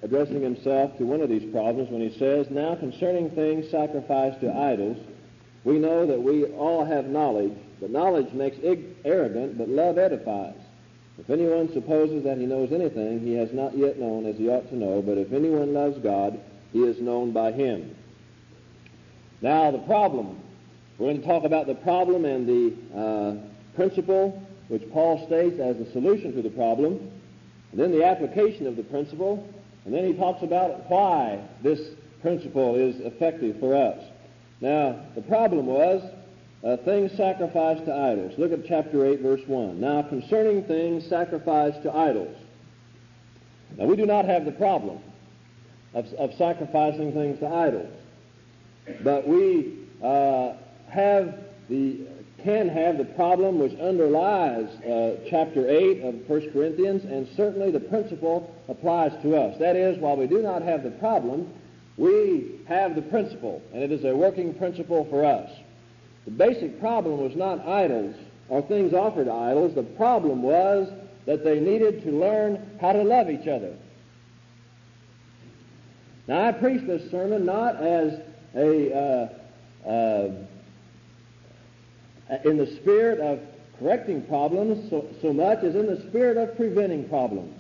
addressing himself to one of these problems when he says, "Now concerning things sacrificed to idols, we know that we all have knowledge, but knowledge makes arrogant, but love edifies. If anyone supposes that he knows anything, he has not yet known as he ought to know, but if anyone loves God, he is known by him." Now the problem, we're going to talk about the problem and the principle which Paul states as the solution to the problem, and then the application of the principle, and then he talks about why this principle is effective for us. Now, the problem was things sacrificed to idols. Look at chapter 8, verse 1. Now, concerning things sacrificed to idols. Now, we do not have the problem of sacrificing things to idols, but we can have the problem which underlies chapter 8 of 1 Corinthians, and certainly the principle applies to us. That is, while we do not have the problem, we have the principle, and it is a working principle for us. The basic problem was not idols or things offered to idols. The problem was that they needed to learn how to love each other. Now, I preach this sermon not as in the spirit of correcting problems so much as in the spirit of preventing problems.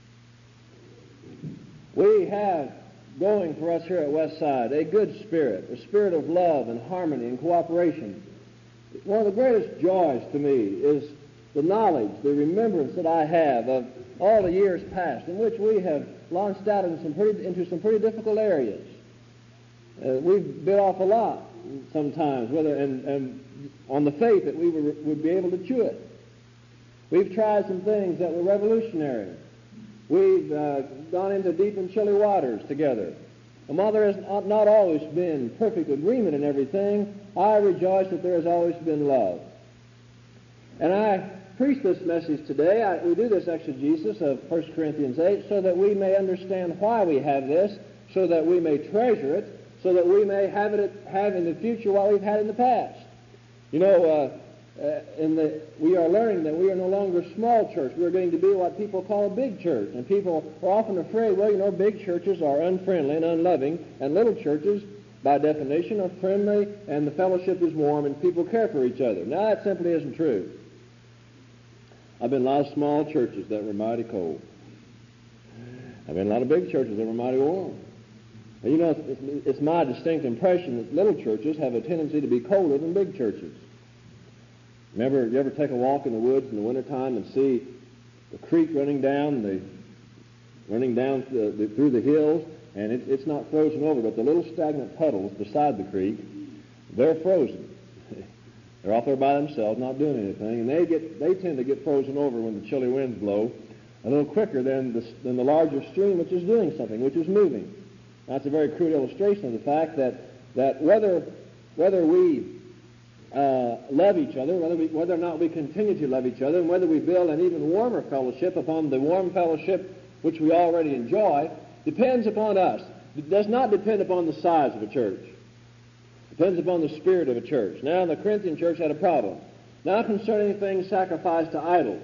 We have going for us here at Westside a good spirit, a spirit of love and harmony and cooperation. One of the greatest joys to me is the knowledge, the remembrance that I have of all the years past in which we have launched out into some pretty difficult areas. We've bit off a lot sometimes, and on the faith that we would be able to chew it. We've tried some things that were revolutionary. We've gone into deep and chilly waters together. And while there has not always been perfect agreement in everything, I rejoice that there has always been love. And I preach this message today. We do this exegesis of 1 Corinthians 8 so that we may understand why we have this, so that we may treasure it, so that we may have in the future what we've had in the past. You know, we are learning that we are no longer a small church. We are going to be what people call a big church. And people are often afraid, well, you know, big churches are unfriendly and unloving, and little churches, by definition, are friendly, and the fellowship is warm, and people care for each other. Now, that simply isn't true. I've been in a lot of small churches that were mighty cold. I've been in a lot of big churches that were mighty warm. And you know, it's my distinct impression that little churches have a tendency to be colder than big churches. Remember, you ever take a walk in the woods in the wintertime and see the creek running down through the hills, and it's not frozen over, but the little stagnant puddles beside the creek, they're frozen. They're off there by themselves, not doing anything, and they tend to get frozen over when the chilly winds blow a little quicker than the larger stream, which is doing something, which is moving. That's a very crude illustration of the fact that whether we love each other, whether or not we continue to love each other, and whether we build an even warmer fellowship upon the warm fellowship which we already enjoy, depends upon us. It does not depend upon the size of a church. It depends upon the spirit of a church. Now, the Corinthian church had a problem. Now, concerning things sacrificed to idols.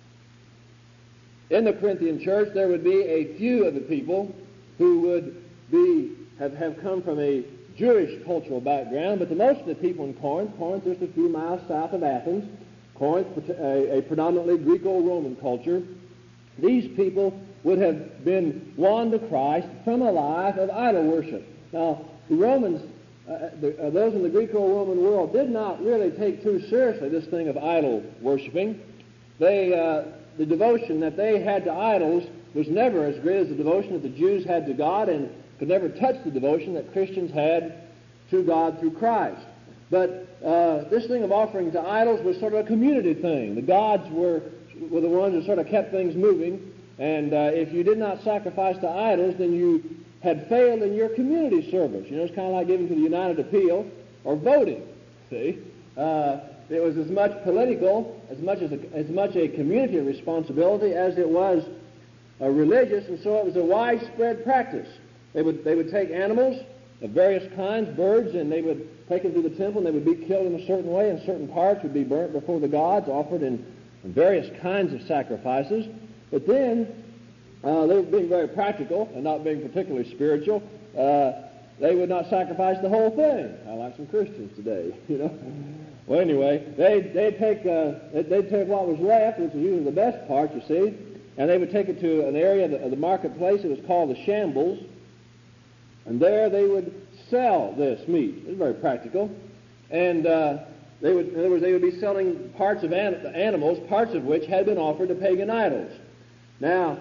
In the Corinthian church, there would be a few of the people who would have come from a Jewish cultural background, but the most of the people in Corinth is a few miles south of Athens. Corinth, a predominantly Greco-Roman culture. These people would have been won to Christ from a life of idol worship. Now, the Romans, those in the Greco-Roman world, did not really take too seriously this thing of idol worshiping. The devotion that they had to idols was never as great as the devotion that the Jews had to God, and could never touch the devotion that Christians had to God through Christ. But this thing of offering to idols was sort of a community thing. The gods were the ones that sort of kept things moving, and if you did not sacrifice to idols, then you had failed in your community service. You know, it's kind of like giving to the United Appeal or voting. See? It was as much political, as much a community responsibility as it was religious, and so it was a widespread practice. They would take animals of various kinds, birds, and they would take them to the temple, and they would be killed in a certain way, and certain parts would be burnt before the gods, offered in various kinds of sacrifices. But then, they were being very practical and not being particularly spiritual. They would not sacrifice the whole thing. I like some Christians today, you know. Well, anyway, they'd take what was left, which was usually the best part, you see, and they would take it to an area of the marketplace. It was called the shambles, and there they would sell this meat. It was very practical, and they would be selling parts of animals, parts of which had been offered to pagan idols. Now,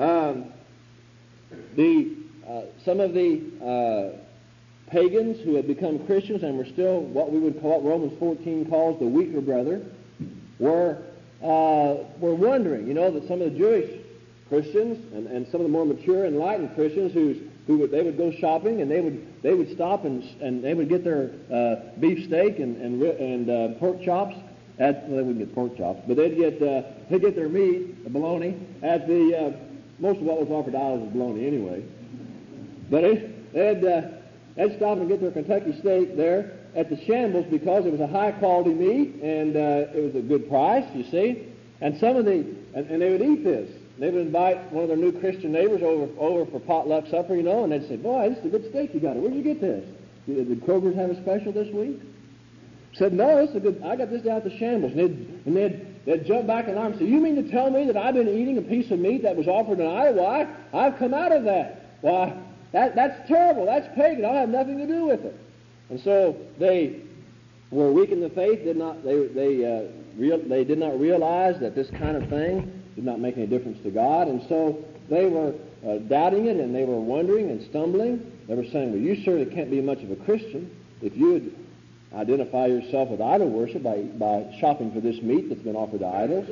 some of the pagans who had become Christians and were still what we would call, what Romans 14 calls the weaker brother, were wondering, you know, that some of the Jewish Christians and some of the more mature, enlightened Christians they would go shopping and they would stop and they would get their beef steak and pork chops well, they wouldn't get pork chops, but they'd get their meat, the bologna, at the most of what was offered to idols was bologna anyway. But they'd stop and get their Kentucky steak there at the shambles because it was a high-quality meat and it was a good price, you see. And and they would eat this. They would invite one of their new Christian neighbors over for potluck supper, you know, and they'd say, "Boy, this is a good steak you got. Where'd you get this? Did Kroger's have a special this week?" Said, "No, it's a good. I got this down at the shambles." And they'd jump back in arms and say, "You mean to tell me that I've been eating a piece of meat that was offered an idol? Why, I've come out of that. Why, that's terrible. That's pagan. I'll have nothing to do with it." And so they were weak in the faith. They did not realize that this kind of thing did not make any difference to God, and so they were doubting it, and they were wondering and stumbling. They were saying, "Well, you certainly can't be much of a Christian if you would identify yourself with idol worship by shopping for this meat that's been offered to idols."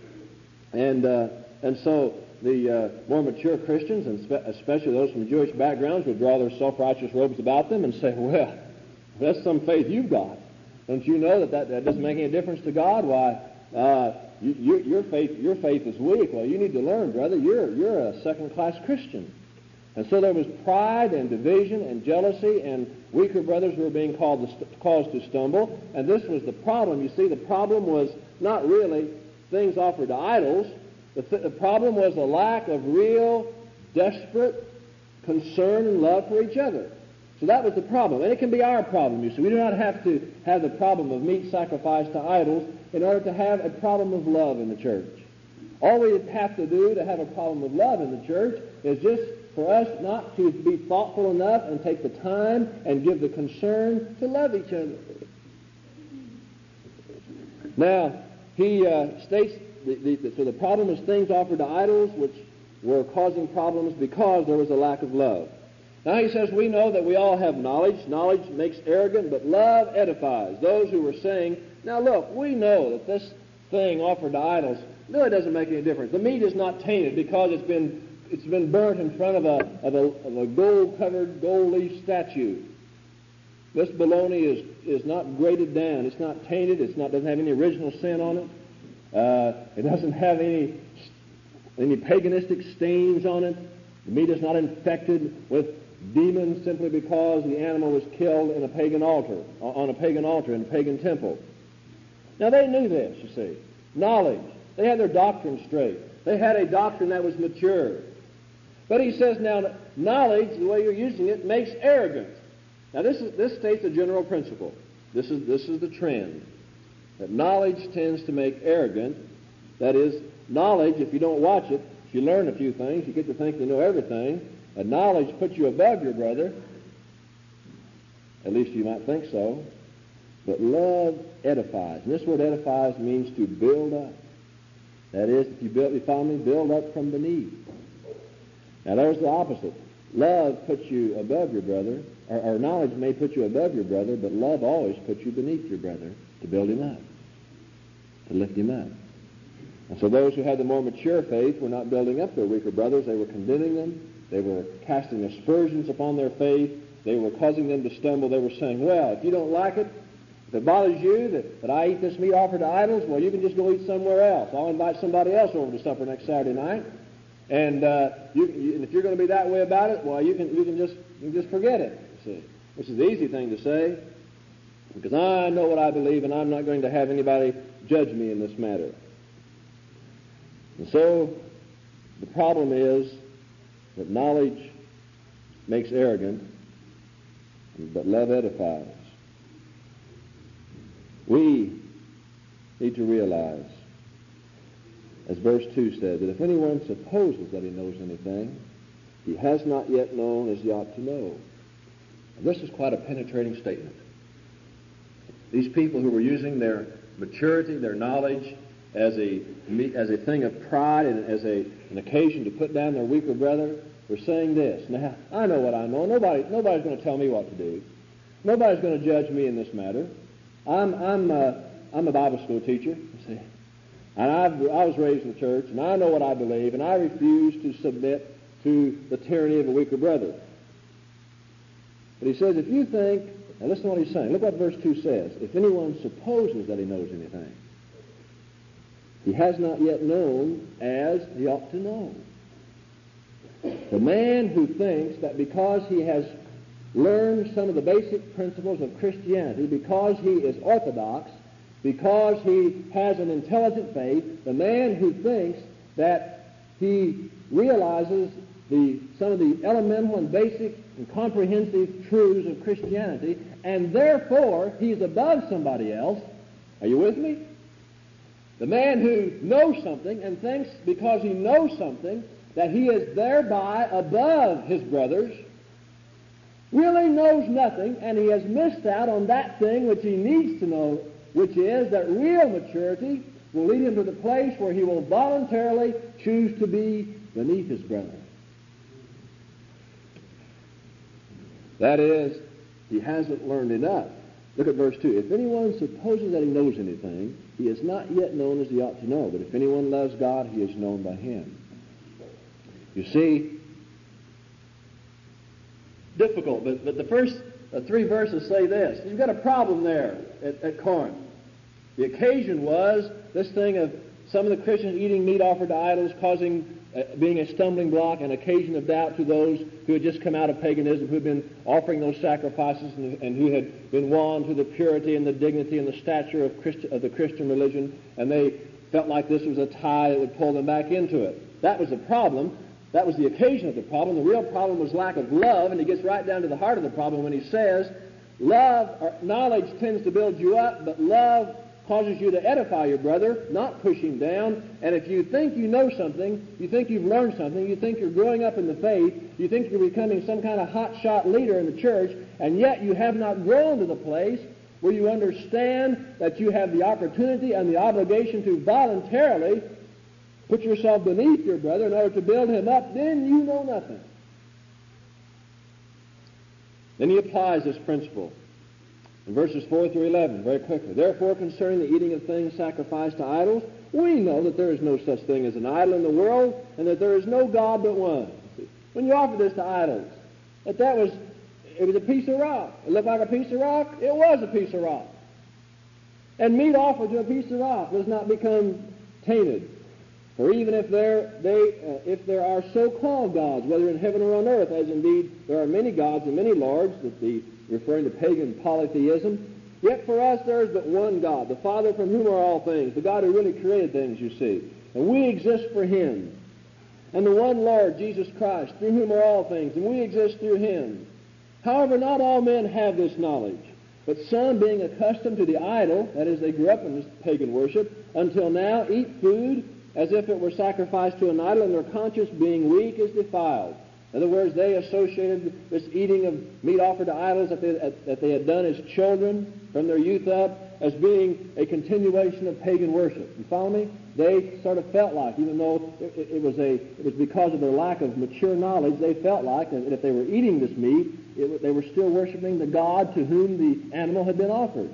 And so the more mature Christians, and especially those from Jewish backgrounds, would draw their self-righteous robes about them and say, "Well, that's some faith you've got. Don't you know that doesn't make any difference to God? Why, your faith is weak. Well, you need to learn, brother. You're a second-class Christian." And so there was pride and division and jealousy, and weaker brothers were being caused to stumble. And this was the problem. You see, the problem was not really things offered to idols. The problem was a lack of real, desperate concern and love for each other. So that was the problem. And it can be our problem, you see. We do not have to have the problem of meat sacrificed to idols in order to have a problem of love in the church. All we have to do to have a problem of love in the church is just for us not to be thoughtful enough and take the time and give the concern to love each other. Now, he states, so the problem is things offered to idols, which were causing problems because there was a lack of love. Now he says, we know that we all have knowledge. Knowledge makes arrogant, but love edifies. Those who were saying, now look, we know that this thing offered to idols really doesn't make any difference. The meat is not tainted because it's been burnt in front of a gold-covered, gold-leaf statue. This bologna is not graded down. It's not tainted. Doesn't have any original sin on it. It doesn't have any paganistic stains on it. The meat is not infected with demons simply because the animal was killed in a pagan altar, on a pagan altar in a pagan temple. Now they knew this, you see. Knowledge. They had their doctrine straight. They had a doctrine that was mature. But he says now, knowledge, the way you're using it, makes arrogant. Now this states a general principle. This is the trend. That knowledge tends to make arrogant. That is, knowledge, if you don't watch it, if you learn a few things, you get to think you know everything, and knowledge puts you above your brother. At least you might think so. But love edifies. And this word edifies means to build up. That is, if you follow me, build up from beneath. Now there's the opposite. Love puts you above your brother, or knowledge may put you above your brother, but love always puts you beneath your brother to build him up, to lift him up. And so those who had the more mature faith were not building up their weaker brothers. They were condemning them. They were casting aspersions upon their faith. They were causing them to stumble. They were saying, well, if you don't like it, if it bothers you that I eat this meat offered to idols, well, you can just go eat somewhere else. I'll invite somebody else over to supper next Saturday night. And if you're going to be that way about it, well, you can just forget it, you see. Which is the easy thing to say, because I know what I believe, and I'm not going to have anybody judge me in this matter. And so the problem is that knowledge makes arrogant, but love edifies. We need to realize, as verse 2 said, that if anyone supposes that he knows anything, he has not yet known as he ought to know. And this is quite a penetrating statement. These people who were using their maturity, their knowledge, as a thing of pride and as an occasion to put down their weaker brother, were saying this: now, I know what I know. Nobody's going to tell me what to do. Nobody's going to judge me in this matter. I'm a Bible school teacher, you see, and I was raised in the church, and I know what I believe, and I refuse to submit to the tyranny of a weaker brother. But he says, if you think, now listen to what he's saying. Look what verse 2 says. If anyone supposes that he knows anything, he has not yet known as he ought to know. The man who thinks that because he has learned some of the basic principles of Christianity, because he is orthodox, because he has an intelligent faith, the man who thinks that he realizes some of the elemental and basic and comprehensive truths of Christianity, and therefore he's above somebody else. Are you with me? The man who knows something and thinks because he knows something that he is thereby above his brothers really knows nothing, and he has missed out on that thing which he needs to know, which is that real maturity will lead him to the place where he will voluntarily choose to be beneath his brother. That is, he hasn't learned enough. Look at verse 2. If anyone supposes that he knows anything, he is not yet known as he ought to know. But if anyone loves God, he is known by him. You see, difficult, but the first 3 verses say this. You've got a problem there at Corinth. The occasion was this thing of some of the Christians eating meat offered to idols, being a stumbling block, an occasion of doubt to those who had just come out of paganism, who had been offering those sacrifices, and who had been won to the purity and the dignity and the stature of the Christian religion, and they felt like this was a tie that would pull them back into it. That was the problem. That was the occasion of the problem. The real problem was lack of love, and he gets right down to the heart of the problem when he says, knowledge tends to build you up, but love causes you to edify your brother, not push him down. And if you think you know something, you think you've learned something, you think you're growing up in the faith, you think you're becoming some kind of hotshot leader in the church, and yet you have not grown to the place where you understand that you have the opportunity and the obligation to voluntarily put yourself beneath your brother in order to build him up, then you know nothing. Then he applies this principle in verses 4 through 11 very quickly. Therefore, concerning the eating of things sacrificed to idols, we know that there is no such thing as an idol in the world, and that there is no God but one. When you offer this to idols, it was a piece of rock. It looked like a piece of rock. It was a piece of rock. And meat offered to a piece of rock does not become tainted. For even if there are so-called gods, whether in heaven or on earth, as indeed there are many gods and many lords, referring to pagan polytheism, yet for us there is but one God, the Father from whom are all things, the God who really created things, you see. And we exist for him. And the one Lord, Jesus Christ, through whom are all things, and we exist through him. However, not all men have this knowledge, but some, being accustomed to the idol, that is, they grew up in this pagan worship, until now eat food as if it were sacrificed to an idol, and their conscience, being weak, is defiled. In other words, they associated this eating of meat offered to idols that they had done as children from their youth up as being a continuation of pagan worship. You follow me? They sort of felt like, even though it was because of their lack of mature knowledge, they felt like that if they were eating this meat, they were still worshiping the God to whom the animal had been offered.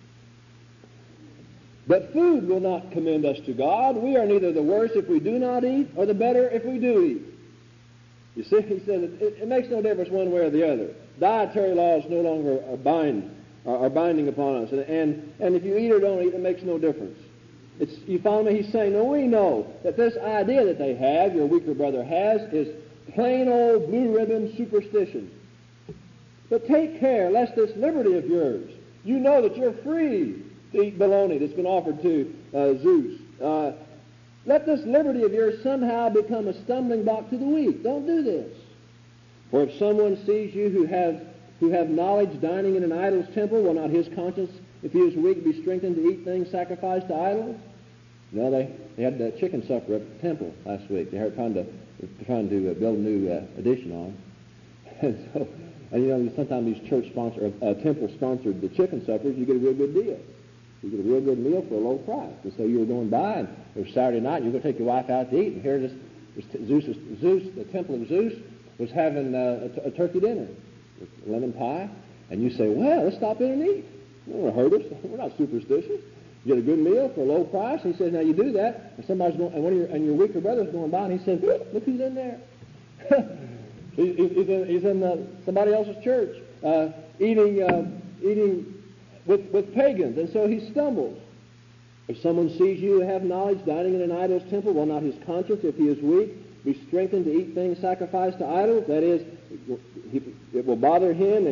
But food will not commend us to God. We are neither the worse if we do not eat, or the better if we do eat. You see, he says it makes no difference one way or the other. Dietary laws no longer are binding upon us. And if you eat or don't eat, it makes no difference. You follow me? He's saying, no, we know that this idea that they have, your weaker brother has, is plain old blue ribbon superstition. But take care lest this liberty of yours, you know that you're free to eat bologna that's been offered to Zeus. let this liberty of yours somehow become a stumbling block to the weak. Don't do this. For if someone sees you who have knowledge dining in an idol's temple, will not his conscience, if he is weak, be strengthened to eat things sacrificed to idols? No, they had the chicken supper at the temple last week. They were trying to build a new addition on. And sometimes these temple-sponsored the chicken suppers, you get a real good deal. You get a real good meal for a low price. And so you were going by, and it was Saturday night, and you were going to take your wife out to eat, and here Zeus, the temple of Zeus, was having a turkey dinner with lemon pie, and you say, well, let's stop in and eat. You don't hurt us. We're not superstitious. You get a good meal for a low price. And he says, now you do that, and somebody's going, and your weaker brother's going by, and he says, look who's in there. he's in somebody else's church, eating with pagans, and so he stumbles. If someone sees you have knowledge dining in an idol's temple, will not his conscience, if he is weak, be strengthened to eat things sacrificed to idols? That is, it will bother him,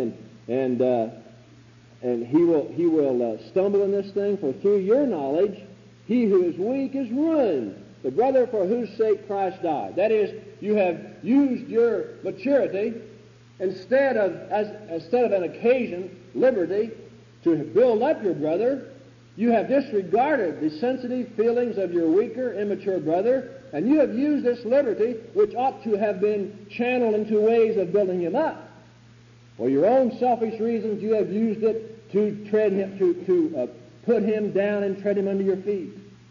and he will stumble in this thing. For through your knowledge, he who is weak is ruined, the brother for whose sake Christ died. That is, you have used your maturity instead of an occasion, liberty, to build up your brother. You have disregarded the sensitive feelings of your weaker, immature brother, and you have used this liberty, which ought to have been channeled into ways of building him up. For your own selfish reasons, you have used it to tread him, to put him down and tread him under your feet.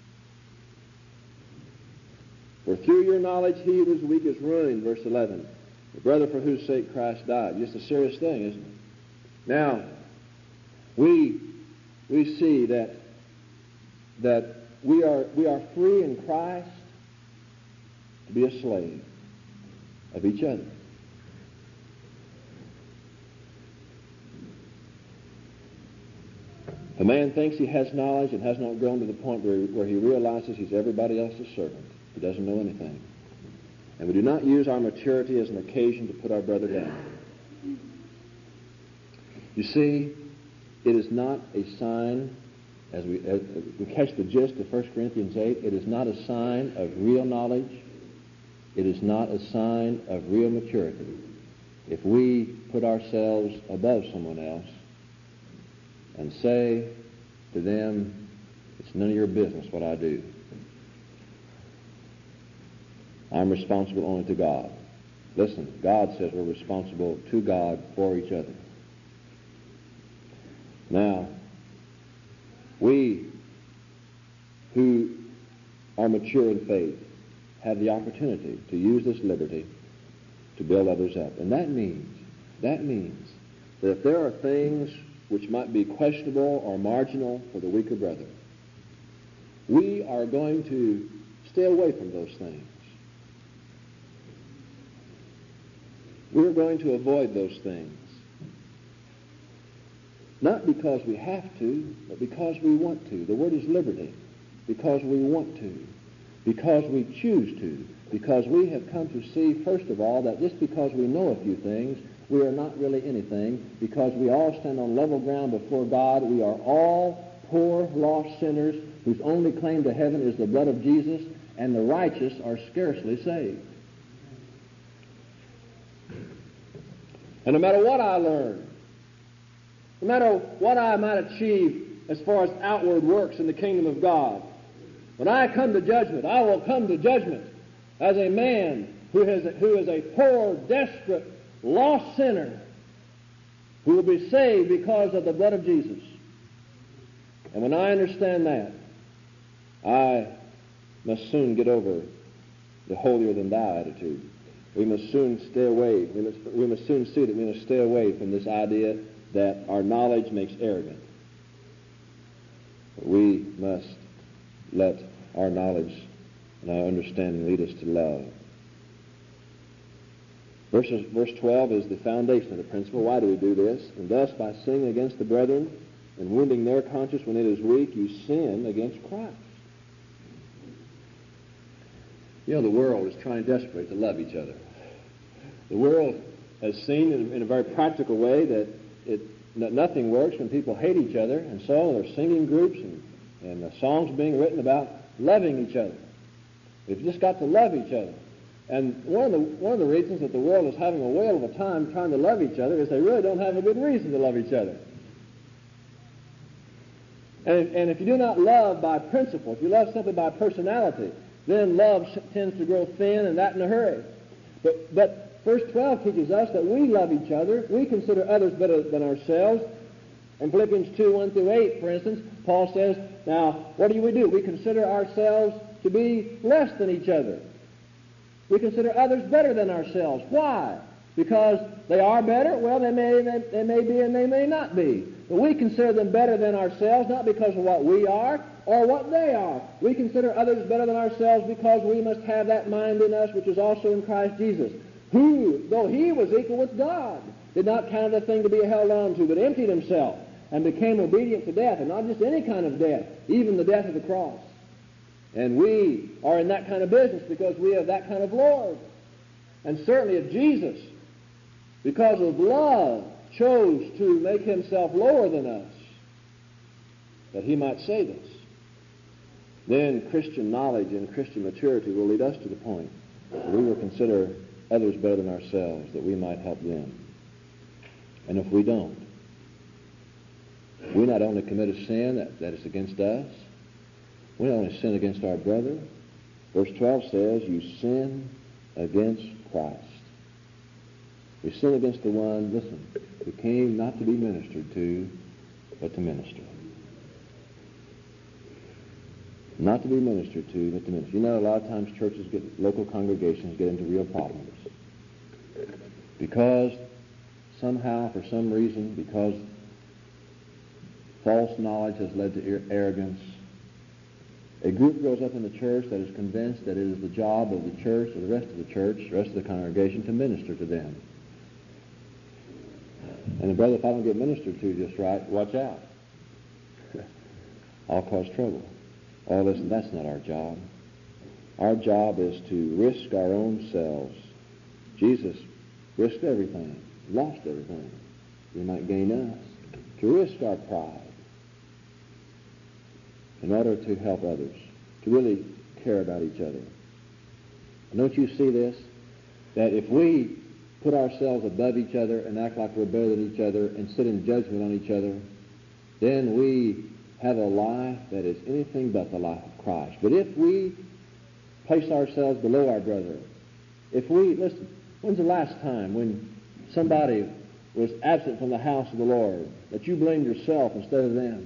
For through your knowledge, he who is weak is ruined. Verse 11. The brother for whose sake Christ died. Just a serious thing, isn't it? Now, we see that we are free in Christ to be a slave of each other. If a man thinks he has knowledge and has not grown to the point where he realizes he's everybody else's servant, he doesn't know anything. And we do not use our maturity as an occasion to put our brother down. You see, it is not a sign, as we catch the gist of 1 Corinthians 8, it is not a sign of real knowledge. It is not a sign of real maturity if we put ourselves above someone else and say to them, it's none of your business what I do. I'm responsible only to God. Listen, God says we're responsible to God for each other. Now, we who are mature in faith have the opportunity to use this liberty to build others up. And that means that if there are things which might be questionable or marginal for the weaker brother, we are going to stay away from those things. We're going to avoid those things. Not because we have to, but because we want to. The word is liberty. Because we want to. Because we choose to. Because we have come to see, first of all, that just because we know a few things, we are not really anything. Because we all stand on level ground before God. We are all poor, lost sinners whose only claim to heaven is the blood of Jesus, and the righteous are scarcely saved. And no matter what I learn, no matter what I might achieve as far as outward works in the kingdom of God, when I come to judgment, I will come to judgment as a man who is a poor, desperate, lost sinner who will be saved because of the blood of Jesus. And when I understand that, I must soon get over the holier-than-thou attitude. We must soon stay away. We must soon see that we must stay away from this idea that our knowledge makes arrogant. We must let our knowledge and our understanding lead us to love. Verse 12 is the foundation of the principle. Why do we do this? And thus, by sinning against the brethren and wounding their conscience when it is weak, you sin against Christ. You know, the world is trying desperately to love each other. The world has seen in a very practical way that nothing works when people hate each other, and so there are singing groups and songs being written about loving each other. We've just got to love each other. And one of the reasons that the world is having a whale of a time trying to love each other is they really don't have a good reason to love each other. And if you do not love by principle, if you love simply by personality, then love tends to grow thin, and that in a hurry. But verse 12 teaches us that we love each other. We consider others better than ourselves. In Philippians 2, 1 through 8, for instance, Paul says, now, what do? We consider ourselves to be less than each other. We consider others better than ourselves. Why? Because they are better? Well, they may be and they may not be. But we consider them better than ourselves, not because of what we are or what they are. We consider others better than ourselves because we must have that mind in us which is also in Christ Jesus, who, though he was equal with God, did not count it a thing to be held on to, but emptied himself and became obedient to death, and not just any kind of death, even the death of the cross. And we are in that kind of business because we have that kind of Lord. And certainly if Jesus, because of love, chose to make himself lower than us, that he might save us, then Christian knowledge and Christian maturity will lead us to the point that we will consider others better than ourselves, that we might help them. And if we don't, we not only commit a sin that is against us, we not only sin against our brother. Verse 12 says, you sin against Christ. We sin against the one, listen, who came not to be ministered to, but to minister. Not to be ministered to, but to minister. You know, a lot of times local congregations get into real problems. Because somehow, for some reason, because false knowledge has led to arrogance, a group grows up in the church that is convinced that it is the job of the church or the rest of the church, the rest of the congregation, to minister to them. And brother, if I don't get ministered to just right, watch out. I'll cause trouble. Oh, listen, that's not our job. Our job is to risk our own selves. Jesus risked everything, lost everything. He might gain us. To risk our pride in order to help others, to really care about each other. And don't you see this? That if we put ourselves above each other and act like we're better than each other and sit in judgment on each other, then we have a life that is anything but the life of Christ. But if we place ourselves below our brother, listen, when's the last time when somebody was absent from the house of the Lord that you blamed yourself instead of them?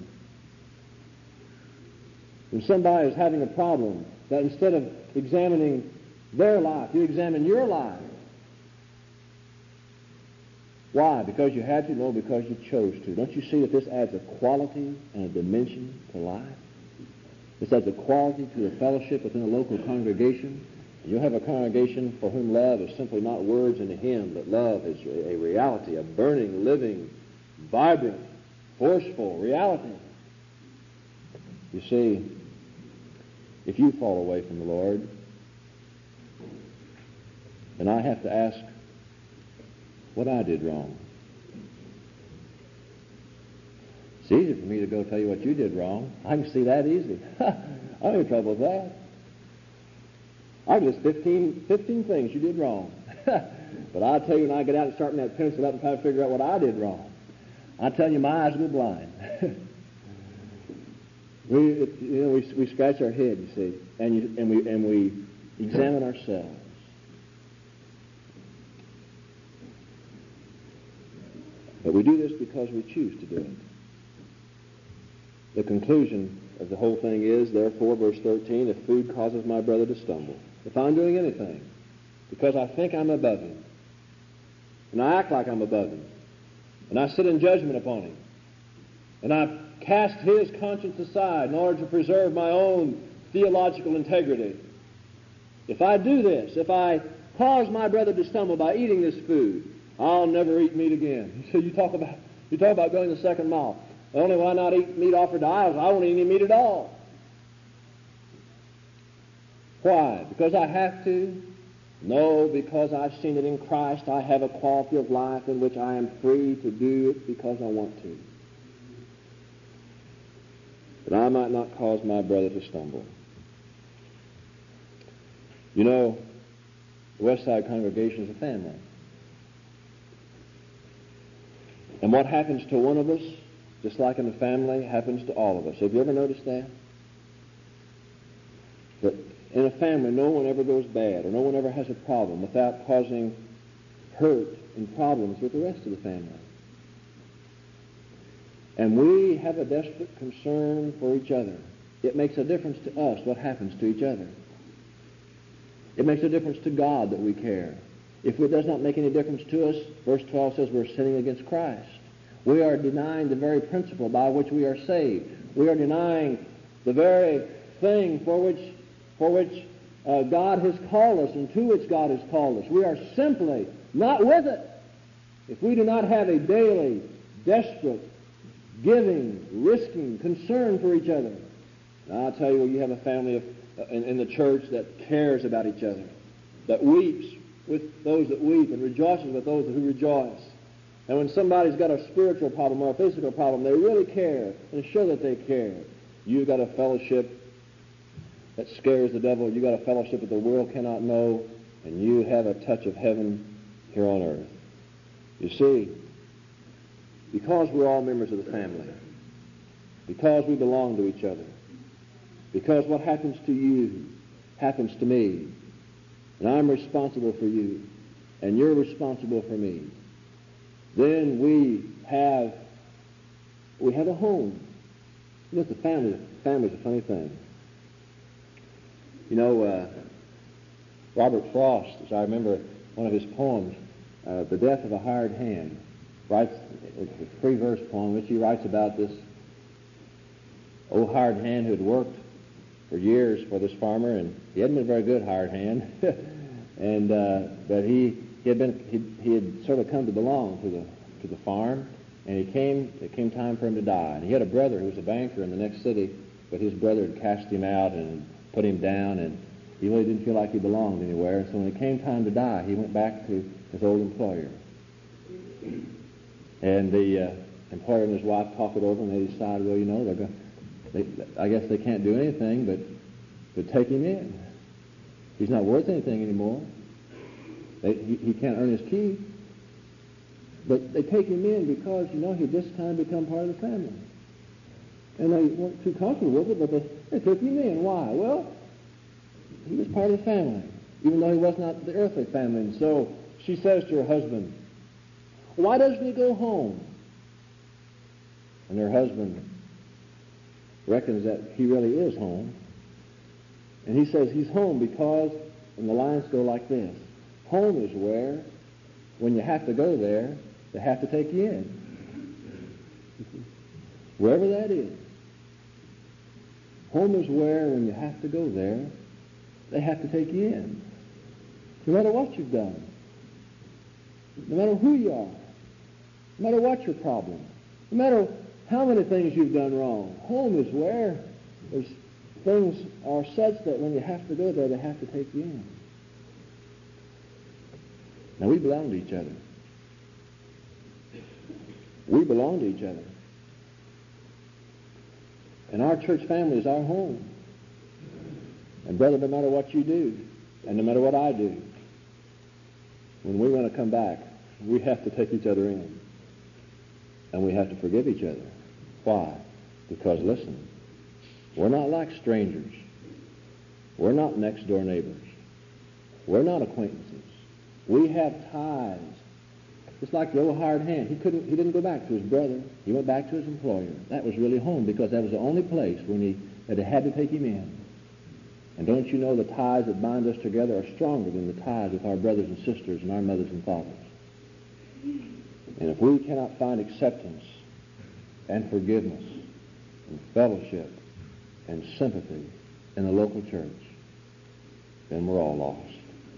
When somebody is having a problem, that instead of examining their life, you examine your life. Why? Because you had to? No, because you chose to. Don't you see that this adds a quality and a dimension to life? This adds a quality to the fellowship within a local congregation. You'll have a congregation for whom love is simply not words in a hymn, but love is a reality, a burning, living, vibrant, forceful reality. You see, if you fall away from the Lord, then I have to ask what I did wrong. It's easy for me to go tell you what you did wrong. I can see that easy. I don't have trouble with that. I list 15 things you did wrong. But I'll tell you, when I get out and sharpen that pencil up and try to figure out what I did wrong, I tell you, my eyes go blind. We scratch our head, you see, and we examine ourselves. But we do this because we choose to do it. The conclusion of the whole thing is, therefore, verse 13, if food causes my brother to stumble, if I'm doing anything because I think I'm above him, and I act like I'm above him, and I sit in judgment upon him, and I cast his conscience aside in order to preserve my own theological integrity, if I do this, if I cause my brother to stumble by eating this food, I'll never eat meat again. So you talk about going the second mile. Only why not eat meat offered to idols? I won't eat any meat at all. Why? Because I have to? No, because I've seen it in Christ. I have a quality of life in which I am free to do it because I want to. That I might not cause my brother to stumble. You know, the Westside congregation is a family. And what happens to one of us, just like in the family, happens to all of us. Have you ever noticed that? That in a family, no one ever goes bad, or no one ever has a problem without causing hurt and problems with the rest of the family. And we have a desperate concern for each other. It makes a difference to us what happens to each other. It makes a difference to God that we care. If it does not make any difference to us, verse 12 says we're sinning against Christ. We are denying the very principle by which we are saved. We are denying the very thing for which God has called us and to which God has called us. We are simply not with it if we do not have a daily, desperate, giving, risking concern for each other. Now, I'll tell you, you have a family in the church that cares about each other, that weeps with those that weep and rejoices with those who rejoice. And when somebody's got a spiritual problem or a physical problem, they really care and show that they care. You've got a fellowship that scares the devil. You've got a fellowship that the world cannot know, and you have a touch of heaven here on earth. You see, because we're all members of the family, because we belong to each other, because what happens to you happens to me, and I'm responsible for you, and you're responsible for me, then we have a home. You know, the family's a funny thing. You know, Robert Frost, as I remember one of his poems, The Death of a Hired Hand, writes a 3-verse poem in which he writes about this old hired hand who had worked for years for this farmer, and he hadn't been a very good hired hand, and but he had sort of come to belong to the farm, and it came time for him to die. And he had a brother who was a banker in the next city, but his brother had cast him out and put him down, and he really didn't feel like he belonged anywhere. And so when it came time to die, he went back to his old employer. And the employer and his wife talked it over, and they decided, well, you know, I guess they can't do anything but take him in. He's not worth anything anymore. He can't earn his keep. But they take him in because, you know, he'd just kind of become part of the family. And they weren't too comfortable with it, but they took him in. Why? Well, he was part of the family, even though he was not the earthly family. And so she says to her husband, why doesn't he go home? And her husband reckons that he really is home. And he says he's home because, and the lines go like this, home is where, when you have to go there, they have to take you in. Wherever that is. Home is where, when you have to go there, they have to take you in. No matter what you've done. No matter who you are. No matter what your problem. No matter how many things you've done wrong. Home is where things are such that when you have to go there, they have to take you in. Now, we belong to each other. We belong to each other. And our church family is our home. And brother, no matter what you do, and no matter what I do, when we want to come back, we have to take each other in. And we have to forgive each other. Why? Because, listen, we're not like strangers. We're not next-door neighbors. We're not acquaintances. We have ties. It's like the old hired hand. He didn't go back to his brother. He went back to his employer. That was really home because that was the only place that they had to take him in. And don't you know the ties that bind us together are stronger than the ties with our brothers and sisters and our mothers and fathers. And if we cannot find acceptance and forgiveness and fellowship and sympathy in the local church, then we're all lost.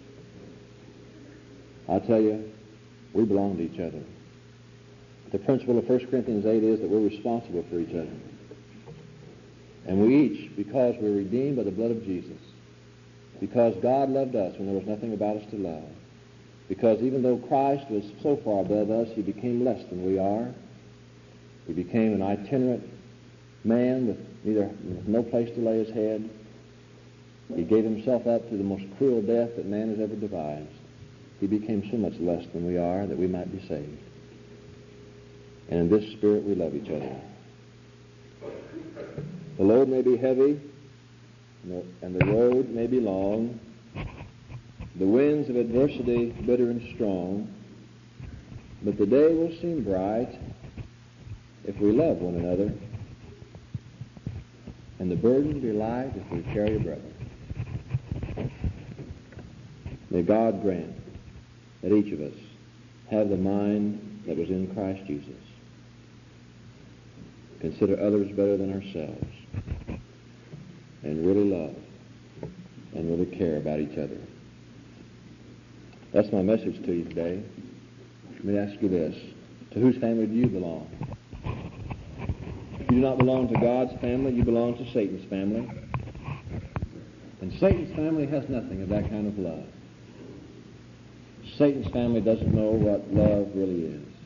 I tell you, we belong to each other. The principle of 1 Corinthians 8 is that we're responsible for each other. And we each, because we're redeemed by the blood of Jesus, because God loved us when there was nothing about us to love, because even though Christ was so far above us, he became less than we are. He became an itinerant man with no place to lay his head. He gave himself up to the most cruel death that man has ever devised. He became so much less than we are that we might be saved. And in this spirit we love each other. The load may be heavy, and the road may be long, the winds of adversity bitter and strong, but the day will seem bright if we love one another, and the burden be light if we carry a brother. May God grant that each of us have the mind that was in Christ Jesus. Consider others better than ourselves, and really love and really care about each other. That's my message to you today. Let me ask you this. To whose family do you belong? If you do not belong to God's family, you belong to Satan's family. And Satan's family has nothing of that kind of love. Satan's family doesn't know what love really is.